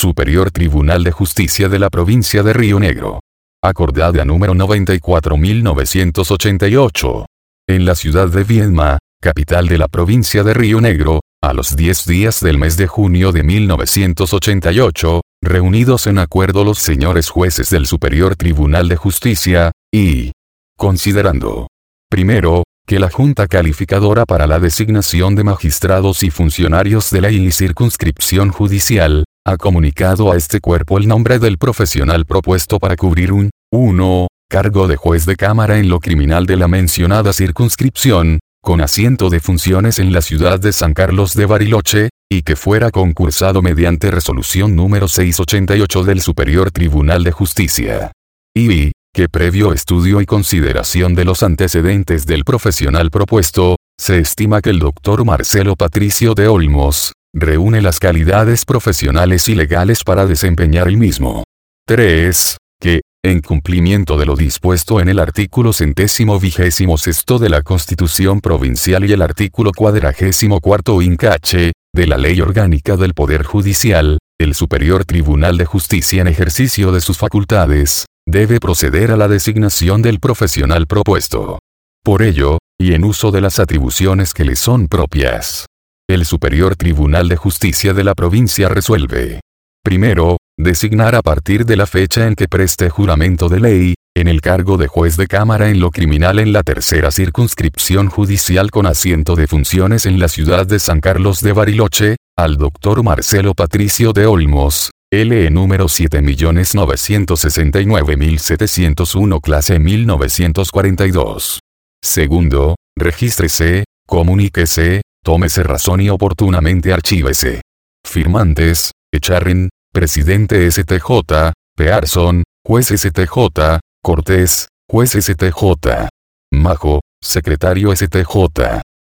Superior Tribunal de Justicia de la Provincia de Río Negro. Acordada número 94.988. En la ciudad de Viedma, capital de la provincia de Río Negro, a los 10 días del mes de junio de 1988, reunidos en acuerdo los señores jueces del Superior Tribunal de Justicia, y considerando, primero, que la Junta Calificadora para la designación de magistrados y funcionarios de ley y circunscripción judicial, ha comunicado a este cuerpo el nombre del profesional propuesto para cubrir un 1. Cargo de juez de cámara en lo criminal de la mencionada circunscripción, con asiento de funciones en la ciudad de San Carlos de Bariloche, y que fuera concursado mediante resolución número 688 del Superior Tribunal de Justicia. Y que previo estudio y consideración de los antecedentes del profesional propuesto, se estima que el doctor Marcelo Patricio de Olmos reúne las calidades profesionales y legales para desempeñar el mismo. 3. Que, en cumplimiento de lo dispuesto en el artículo 126 de la Constitución Provincial y el artículo 44 incache, de la Ley Orgánica del Poder Judicial, el Superior Tribunal de Justicia en ejercicio de sus facultades, debe proceder a la designación del profesional propuesto. Por ello, y en uso de las atribuciones que le son propias, el Superior Tribunal de Justicia de la provincia resuelve: primero, designar a partir de la fecha en que preste juramento de ley, en el cargo de juez de cámara en lo criminal en la tercera circunscripción judicial con asiento de funciones en la ciudad de San Carlos de Bariloche, al doctor Marcelo Patricio de Olmos, LE número 7.969.701 clase 1942. Segundo, regístrese, comuníquese, tómese razón y oportunamente archívese. Firmantes: Echarren, presidente STJ, Pearson, juez STJ, Cortés, juez STJ. Majo, secretario STJ.